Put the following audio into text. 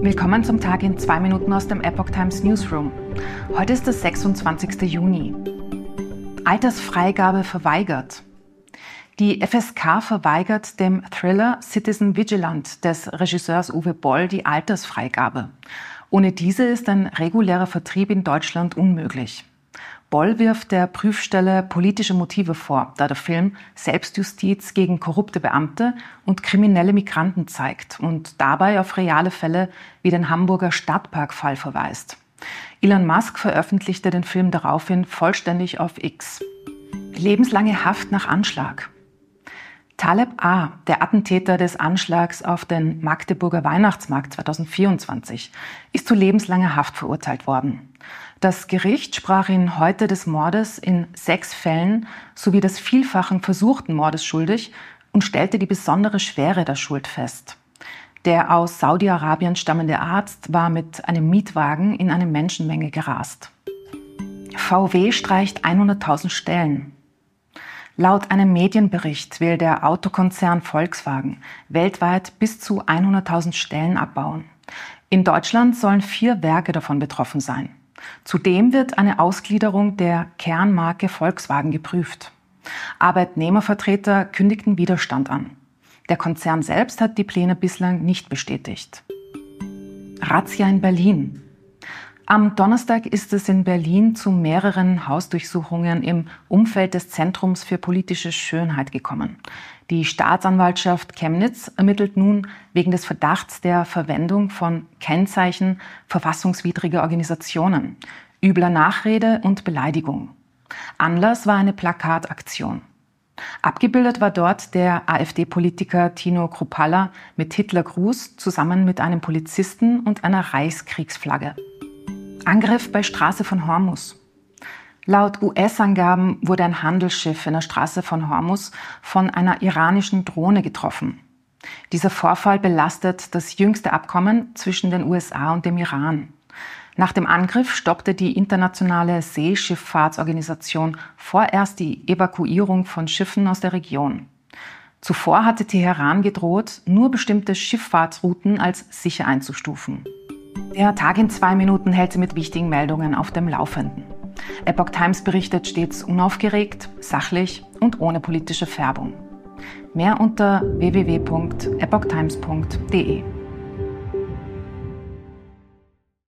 Willkommen zum Tag in 2 Minuten aus dem Epoch Times Newsroom. Heute ist der 26. Juni. Altersfreigabe verweigert. Die FSK verweigert dem Thriller Citizen Vigilant des Regisseurs Uwe Boll die Altersfreigabe. Ohne diese ist ein regulärer Vertrieb in Deutschland unmöglich. Boll wirft der Prüfstelle politische Motive vor, da der Film Selbstjustiz gegen korrupte Beamte und kriminelle Migranten zeigt und dabei auf reale Fälle wie den Hamburger Stadtpark-Fall verweist. Elon Musk veröffentlichte den Film daraufhin vollständig auf X. Lebenslange Haft nach Anschlag. Taleb A., der Attentäter des Anschlags auf den Magdeburger Weihnachtsmarkt 2024, ist zu lebenslanger Haft verurteilt worden. Das Gericht sprach ihn heute des Mordes in 6 Fällen sowie des vielfachen versuchten Mordes schuldig und stellte die besondere Schwere der Schuld fest. Der aus Saudi-Arabien stammende Arzt war mit einem Mietwagen in eine Menschenmenge gerast. VW streicht 100.000 Stellen. Laut einem Medienbericht will der Autokonzern Volkswagen weltweit bis zu 100.000 Stellen abbauen. In Deutschland sollen 4 Werke davon betroffen sein. Zudem wird eine Ausgliederung der Kernmarke Volkswagen geprüft. Arbeitnehmervertreter kündigten Widerstand an. Der Konzern selbst hat die Pläne bislang nicht bestätigt. Razzia in Berlin. Am Donnerstag ist es in Berlin zu mehreren Hausdurchsuchungen im Umfeld des Zentrums für politische Schönheit gekommen. Die Staatsanwaltschaft Chemnitz ermittelt nun wegen des Verdachts der Verwendung von Kennzeichen verfassungswidriger Organisationen, übler Nachrede und Beleidigung. Anlass war eine Plakataktion. Abgebildet war dort der AfD-Politiker Tino Kruppalla mit Hitlergruß zusammen mit einem Polizisten und einer Reichskriegsflagge. Angriff bei Straße von Hormuz. Laut US-Angaben wurde ein Handelsschiff in der Straße von Hormuz von einer iranischen Drohne getroffen. Dieser Vorfall belastet das jüngste Abkommen zwischen den USA und dem Iran. Nach dem Angriff stoppte die internationale Seeschifffahrtsorganisation vorerst die Evakuierung von Schiffen aus der Region. Zuvor hatte Teheran gedroht, nur bestimmte Schifffahrtsrouten als sicher einzustufen. Der Tag in 2 Minuten hält Sie mit wichtigen Meldungen auf dem Laufenden. Epoch Times berichtet stets unaufgeregt, sachlich und ohne politische Färbung. Mehr unter www.epochtimes.de.